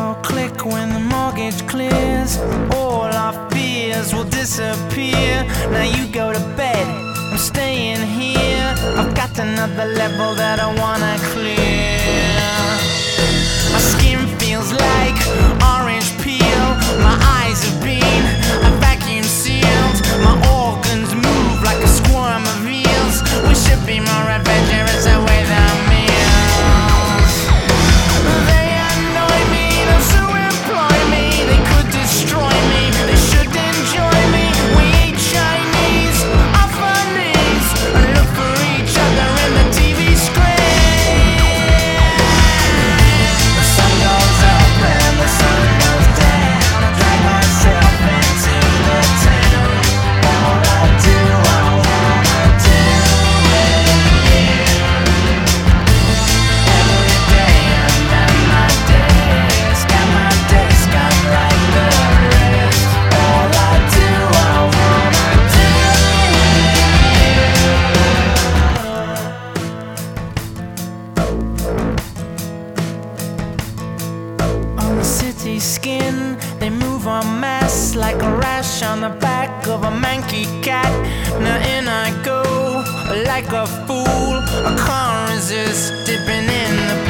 will click when the mortgage clears. All our fears will disappear. Now you go to bed, I'm staying here. I've got another level that I wanna clear. My skin feels like orange peel. My eyes have been vacuum sealed. My organs move like a swarm of eels. We should be more adventurous away than meals. They annoy me, those who employ me. They could destroy me, they should enjoy me. We eat Chinese off our knees and look for each other in the TV screen. The sun goes up and the sun goes down. I drag myself into the town. All I do, I wanna do it. Every day and then my days. Got my days, got like the rest. All I do, I wanna do it. On the city skin, they move en masse like a rash on the back of a manky cat. Now in I go, like a fool. I can't resist dipping in the